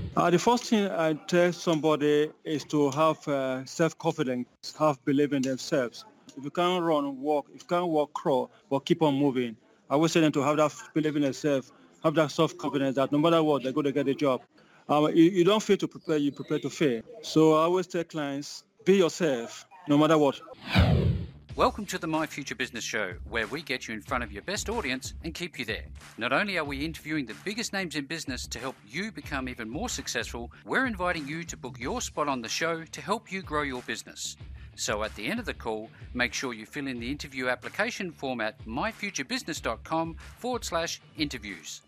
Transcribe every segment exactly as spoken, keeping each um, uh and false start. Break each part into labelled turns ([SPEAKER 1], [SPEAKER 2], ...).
[SPEAKER 1] Uh, the first thing I tell somebody is to have uh, self-confidence, have belief in themselves. If you can't run, walk, if you can't walk, crawl, but keep on moving. I always say them to have that belief in themselves, have that self-confidence that no matter what, they're going to get a job. Um, you, you don't fail to prepare, you prepare to fail. So I always tell clients, be yourself, no matter what.
[SPEAKER 2] Welcome to the My Future Business Show, where we get you in front of your best audience and keep you there. Not only are we interviewing the biggest names in business to help you become even more successful, we're inviting you to book your spot on the show to help you grow your business. So at the end of the call, make sure you fill in the interview application form at myfuturebusiness.com forward slash interviews.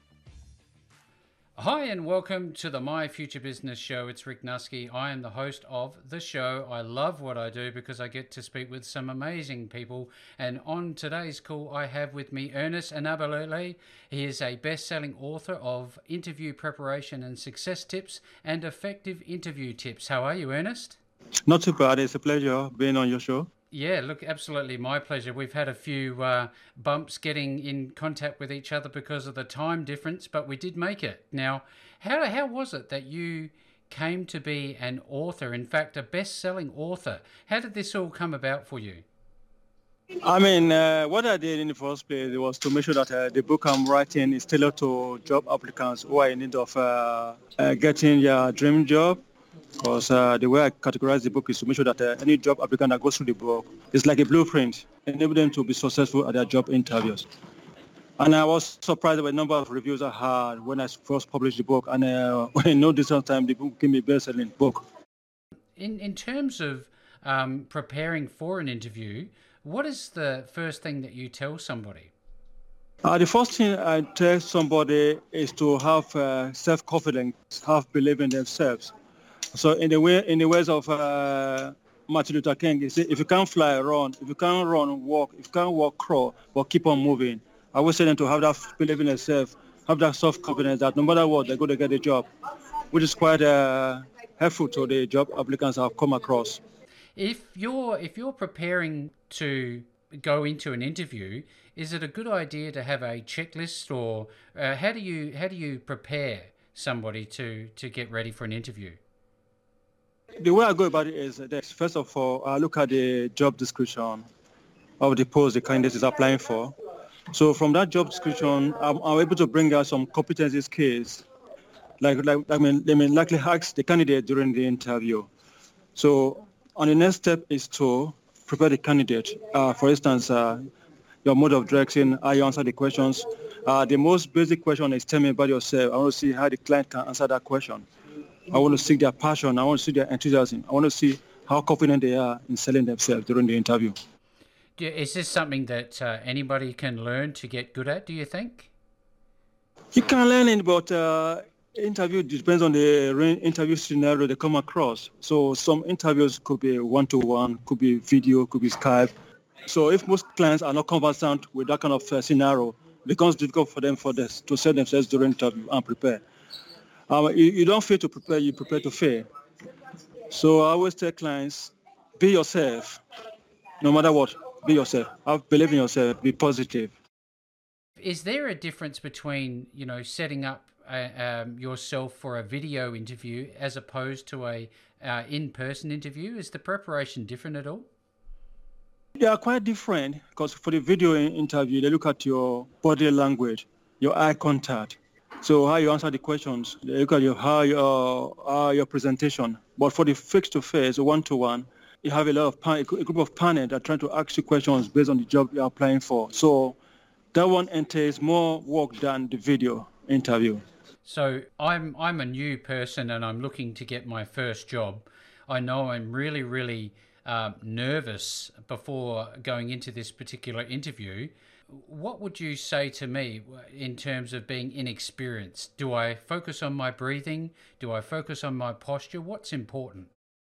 [SPEAKER 2] Hi and welcome to the My Future Business Show. It's Rick Nusky. I am the host of the show. I love what I do because I get to speak with some amazing people. And on today's call, I have with me Ernest Anabalele. He is a best-selling author of Interview Preparation and Success Tips and Effective Interview Tips. How are you, Ernest?
[SPEAKER 1] Not too bad. It's a pleasure being on your show.
[SPEAKER 2] Yeah, look, absolutely my pleasure. We've had a few uh, bumps getting in contact with each other because of the time difference, but we did make it. Now, how how was it that you came to be an author, in fact, a best-selling author? How did this all come about for you?
[SPEAKER 1] I mean, uh, what I did in the first place was to make sure that uh, the book I'm writing is tailored to job applicants who are in need of uh, uh, getting their dream job. Because uh, the way I categorize the book is to make sure that uh, any job applicant that goes through the book is like a blueprint, enable them to be successful at their job interviews. And I was surprised by the number of reviews I had when I first published the book. And uh, in no distant time, the book became a best-selling book.
[SPEAKER 2] In in terms of um, preparing for an interview, what is the first thing that you tell somebody?
[SPEAKER 1] Uh, the first thing I tell somebody is to have uh, self-confidence, have belief in themselves. So in the way, in the words of uh, Martin Luther King, he said, if you can't fly, run. If you can't run, walk. If you can't walk, crawl, but keep on moving. I always say them to have that belief in themselves, have that self-confidence that no matter what, they're going to get a job, which is quite uh, helpful to the job applicants I've come across.
[SPEAKER 2] If you're if you're preparing to go into an interview, is it a good idea to have a checklist, or uh, how do you how do you prepare somebody to to get ready for an interview?
[SPEAKER 1] The way I go about it is this. First of all, I look at the job description of the post the candidate is applying for. So from that job description, I'm, I'm able to bring out some competency skills. Like, like I mean, they may likely ask the candidate during the interview. So on the next step is to prepare the candidate. Uh, for instance, uh, your mode of direction, how you answer the questions. Uh, the most basic question is tell me about yourself. I want to see how the client can answer that question. I want to see their passion. I want to see their enthusiasm. I want to see how confident they are in selling themselves during the interview.
[SPEAKER 2] Is this something that uh, anybody can learn to get good at, do you think?
[SPEAKER 1] You can learn it, but uh, interview depends on the interview scenario they come across. So some interviews could be one-to-one, could be video, could be Skype. So if most clients are not conversant with that kind of uh, scenario, it becomes difficult for them for this, to sell themselves during interview and prepare. Um, you, you don't fail to prepare, you prepare to fail. So I always tell clients, be yourself, no matter what, be yourself. Have believe in yourself, be positive.
[SPEAKER 2] Is there a difference between, you know, setting up uh, um, yourself for a video interview as opposed to a uh, in-person interview? Is the preparation different at all?
[SPEAKER 1] They are quite different because for the video interview, they look at your body language, your eye contact. So how you answer the questions, they look at your, how your, uh, your presentation. But for the face-to-face, one-to-one, you have a lot of pan- a group of panel that are trying to ask you questions based on the job you're applying for. So that one entails more work than the video interview.
[SPEAKER 2] So I'm I'm a new person and I'm looking to get my first job. I know I'm really, really uh, nervous before going into this particular interview. What would you say to me in terms of being inexperienced? Do I focus on my breathing? Do I focus on my posture? What's important?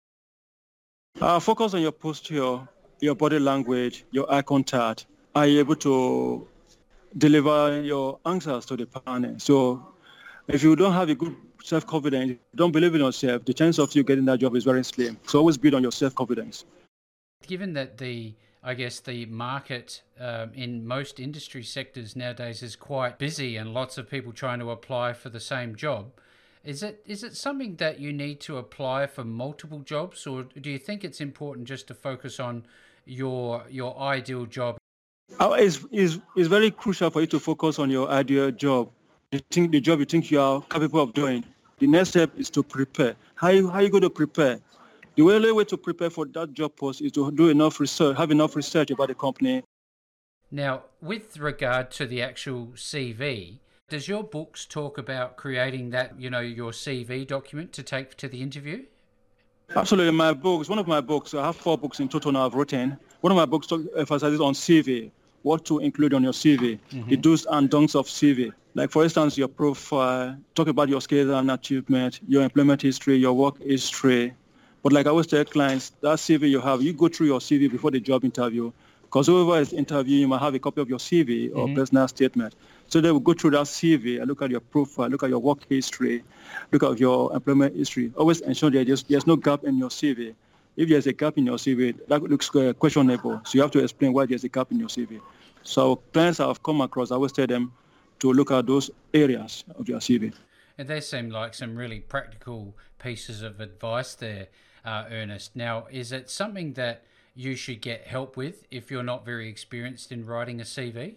[SPEAKER 1] Uh, focus on your posture, your body language, your eye contact. Are you able to deliver your answers to the panel? So if you don't have a good self-confidence, don't believe in yourself, the chance of you getting that job is very slim. So always build on your self-confidence.
[SPEAKER 2] Given that the, I guess, the market um, in most industry sectors nowadays is quite busy and lots of people trying to apply for the same job, Is it is it something that you need to apply for multiple jobs, or do you think it's important just to focus on your your ideal job?
[SPEAKER 1] Uh, It's, it's, it's very crucial for you to focus on your ideal job. You think the job you think you are capable of doing. The next step is to prepare. How you, how you going to prepare? The only way to prepare for that job post is to do enough research, have enough research about the company.
[SPEAKER 2] Now, with regard to the actual C V, does your books talk about creating that, you know, your C V document to take to the interview?
[SPEAKER 1] Absolutely, my books, one of my books, I have four books in total now I've written. One of my books talk- emphasizes on C V, what to include on your C V, the do's and don'ts of C V. Like, for instance, your profile, talk about your skills and achievement, your employment history, your work history. But like I always tell clients, that C V you have, you go through your C V before the job interview, because whoever is interviewing, you might have a copy of your C V or personal statement. So they will go through that C V and look at your profile, look at your work history, look at your employment history. Always ensure that there's, there's no gap in your C V. If there's a gap in your C V, that looks uh, questionable. So you have to explain why there's a gap in your C V. So clients I've come across, I always tell them to look at those areas of your C V.
[SPEAKER 2] And they seem like some really practical pieces of advice there, uh, Ernest. Now, is it something that you should get help with if you're not very experienced in writing a C V?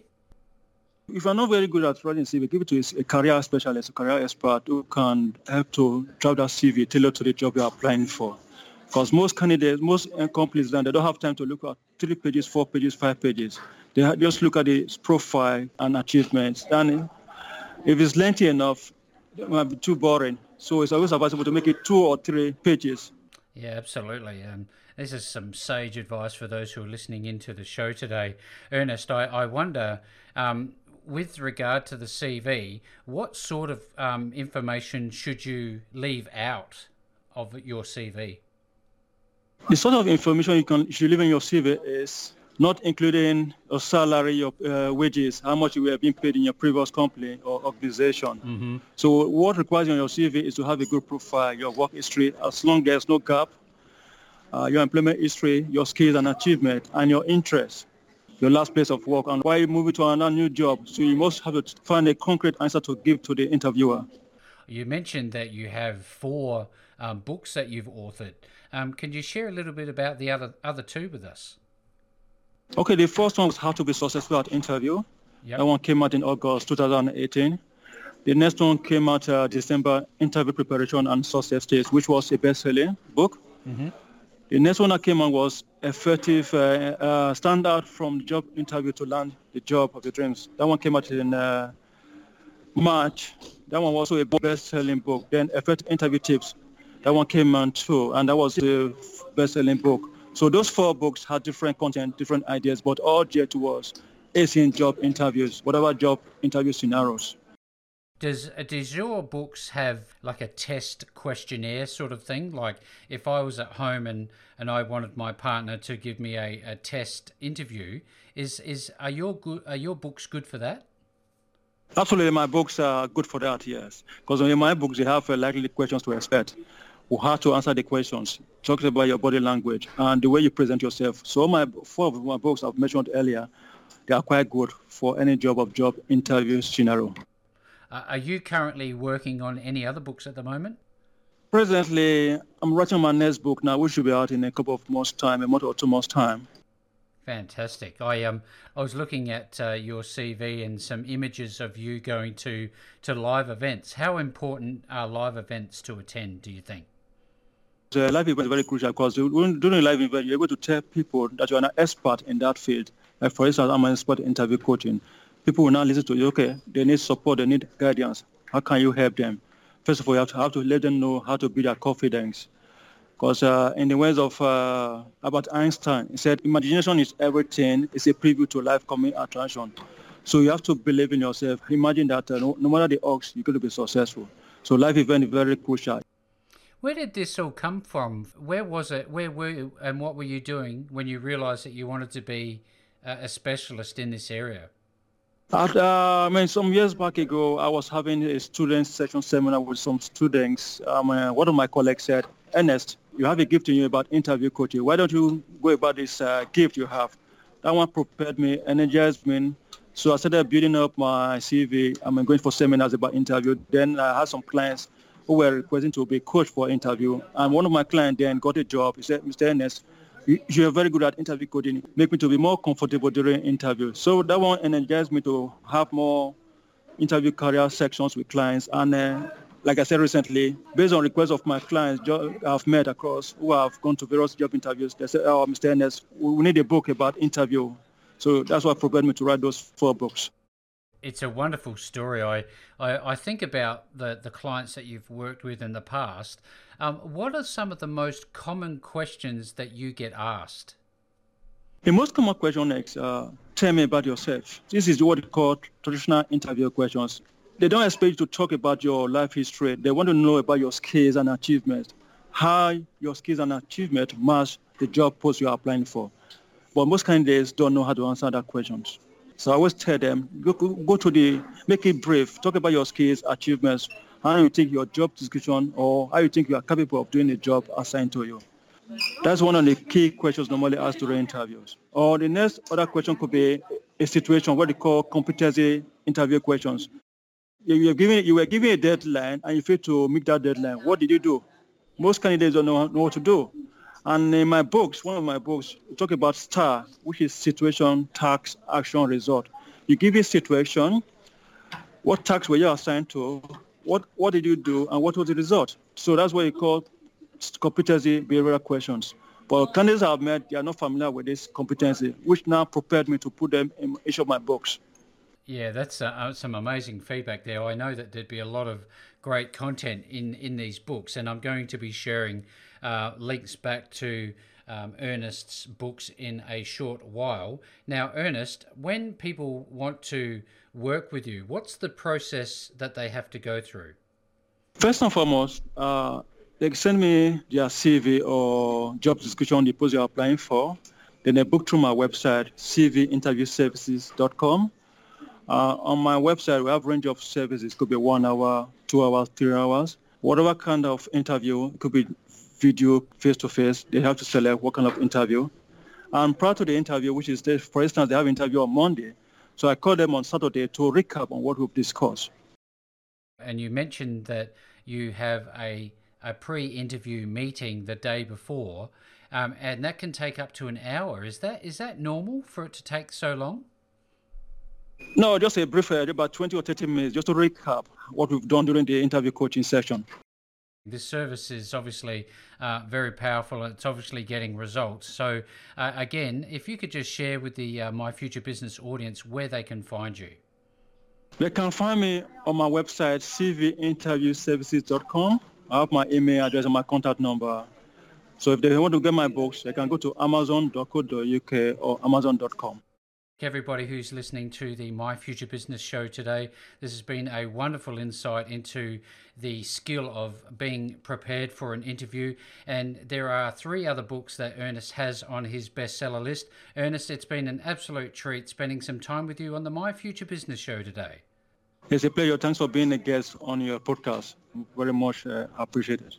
[SPEAKER 1] If you're not very good at writing C V, give it to a career specialist, a career expert who can help to draft that C V tailored to the job you're applying for. Because most candidates, most uh, companies, then they don't have time to look at three pages, four pages, five pages. They ha- just look at the profile and achievements. And if it's lengthy enough, it might be too boring. So it's always advisable to make it two or three pages.
[SPEAKER 2] Yeah, absolutely. Um, this is some sage advice for those who are listening into the show today. Ernest, I, I wonder, um, with regard to the C V, what sort of um, information should you leave out of your C V?
[SPEAKER 1] The sort of information you can you should leave in your C V is not including your salary, your uh, wages, how much you were being paid in your previous company or organization.
[SPEAKER 2] Mm-hmm.
[SPEAKER 1] So what requires on your C V is to have a good profile, your work history, as long as there's no gap, uh, your employment history, your skills and achievement, and your interests, your last place of work, and why you move to another new job. So you must have to find a concrete answer to give to the interviewer.
[SPEAKER 2] You mentioned that you have four um, books that you've authored. Um, can you share a little bit about the other other two with us?
[SPEAKER 1] Okay, the first one was How to Be Successful at Interview.
[SPEAKER 2] Yep.
[SPEAKER 1] That one came out in August twenty eighteen. The next one came out uh, December, Interview Preparation and Success Tips, which was a best-selling book.
[SPEAKER 2] Mm-hmm.
[SPEAKER 1] The next one that came out was Effective uh, uh, Stand Out from the Job Interview to Land the Job of Your Dreams. That one came out in uh, March. That one was also a best-selling book. Then Effective Interview Tips. That one came out too, and that was the best-selling book. So those four books had different content, different ideas, but all geared towards acing job interviews, whatever job interview scenarios.
[SPEAKER 2] Does uh, does your books have like a test questionnaire sort of thing? Like if I was at home and, and I wanted my partner to give me a, a test interview, is is are your good are your books good for that?
[SPEAKER 1] Absolutely, my books are good for that, yes. Because in my books, they have uh, likely questions to expect, or how to answer the questions, talks about your body language and the way you present yourself. So my four of my books I've mentioned earlier, they are quite good for any job of job interview scenario.
[SPEAKER 2] Uh, are you currently working on any other books at the moment?
[SPEAKER 1] Presently, I'm writing my next book now, which will be out in a couple of months' time, a month or two months' time.
[SPEAKER 2] Fantastic. I um I was looking at uh, your C V and some images of you going to, to live events. How important are live events to attend, do you think?
[SPEAKER 1] The live event is very crucial because when during a live event, you're able to tell people that you're an expert in that field. Like, for instance, I'm an expert in interview coaching. People will now listen to you. Okay, they need support, they need guidance. How can you help them? First of all, you have to, have to let them know how to build their confidence. Because uh, in the words of uh, Albert Einstein, he said, imagination is everything. It's a preview to life coming attraction. So you have to believe in yourself. Imagine that uh, no, no matter the odds, you're going to be successful. So live event is very crucial.
[SPEAKER 2] Where did this all come from? Where was it? Where were you, and what were you doing when you realized that you wanted to be a, a specialist in this area?
[SPEAKER 1] At, uh, I mean, some years back ago, I was having a student session seminar with some students. Um, uh, one of my colleagues said, Ernest, you have a gift in you about interview coaching. Why don't you go about this uh, gift you have? That one prepared me, energized me. So I started building up my C V. I'm going for seminars about interview. Then I had some clients who were requesting to be coached for interview. And one of my clients then got a job. He said, Mister Ernest, you, you're very good at interview coding. Make me to be more comfortable during interview. So that one energized me to have more interview career sections with clients. And uh, like I said recently, based on requests of my clients jo- I've met across who have gone to various job interviews, they said, oh, Mister Ernest, we need a book about interview. So that's what propelled me to write those four books.
[SPEAKER 2] It's a wonderful story. I, I, I think about the, the clients that you've worked with in the past. Um, what are some of the most common questions that you get asked?
[SPEAKER 1] The most common question is, uh, tell me about yourself. This is what we call traditional interview questions. They don't expect you to talk about your life history. They want to know about your skills and achievements, how your skills and achievements match the job post you're applying for. But most candidates don't know how to answer that question. So I always tell them, go, go to the, make it brief, talk about your skills, achievements, how you think your job description or how you think you are capable of doing the job assigned to you. That's one of the key questions normally asked during interviews. Or the next other question could be a situation, what they call competency interview questions. You were given, you were given a deadline and you failed to meet that deadline. What did you do? Most candidates don't know, know what to do. And in my books, one of my books, we talk about STAR, which is situation, task, action, result. You give a situation, what task were you assigned to, what what did you do, and what was the result? So that's what you call competency behavioral questions. But candidates I've met, they are not familiar with this competency, which now prepared me to put them in each of my books.
[SPEAKER 2] Yeah, that's uh, some amazing feedback there. I know that there'd be a lot of great content in, in these books, and I'm going to be sharing uh, links back to um, Ernest's books in a short while. Now, Ernest, when people want to work with you, what's the process that they have to go through?
[SPEAKER 1] First and foremost, uh, they send me their C V or job description on the post you're applying for. Then they book through my website, c v interview services dot com. Uh, on my website, we have a range of services. It could be one hour, two hours, three hours. Whatever kind of interview, it could be video, face-to-face. They have to select what kind of interview. And prior to the interview, which is, for instance, they have an interview on Monday. So I call them on Saturday to recap on what we've discussed.
[SPEAKER 2] And you mentioned that you have a, a pre-interview meeting the day before, um, and that can take up to an hour. Is that is that normal for it to take so long?
[SPEAKER 1] No, just a brief, uh, about twenty or thirty minutes, just to recap what we've done during the interview coaching session.
[SPEAKER 2] This service is obviously uh, very powerful. It's obviously getting results. So uh, again, if you could just share with the uh, My Future Business audience where they can find you.
[SPEAKER 1] They can find me on my website, c v interview services dot com. I have my email address and my contact number. So if they want to get my books, they can go to amazon dot co dot u k or amazon dot com.
[SPEAKER 2] Everybody who's listening to the My Future Business show today, this has been a wonderful insight into the skill of being prepared for an interview. And there are three other books that Ernest has on his bestseller list. Ernest, it's been an absolute treat spending some time with you on the My Future Business show today.
[SPEAKER 1] It's a pleasure. Thanks for being a guest on your podcast. Very much uh, appreciated.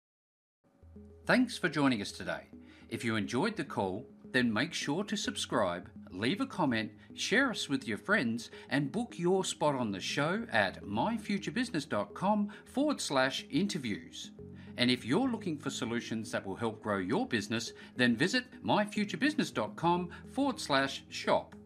[SPEAKER 2] Thanks for joining us today. If you enjoyed the call, then make sure to subscribe, leave a comment, share us with your friends, and book your spot on the show at myfuturebusiness.com forward slash interviews. And if you're looking for solutions that will help grow your business, then visit myfuturebusiness.com forward slash shop.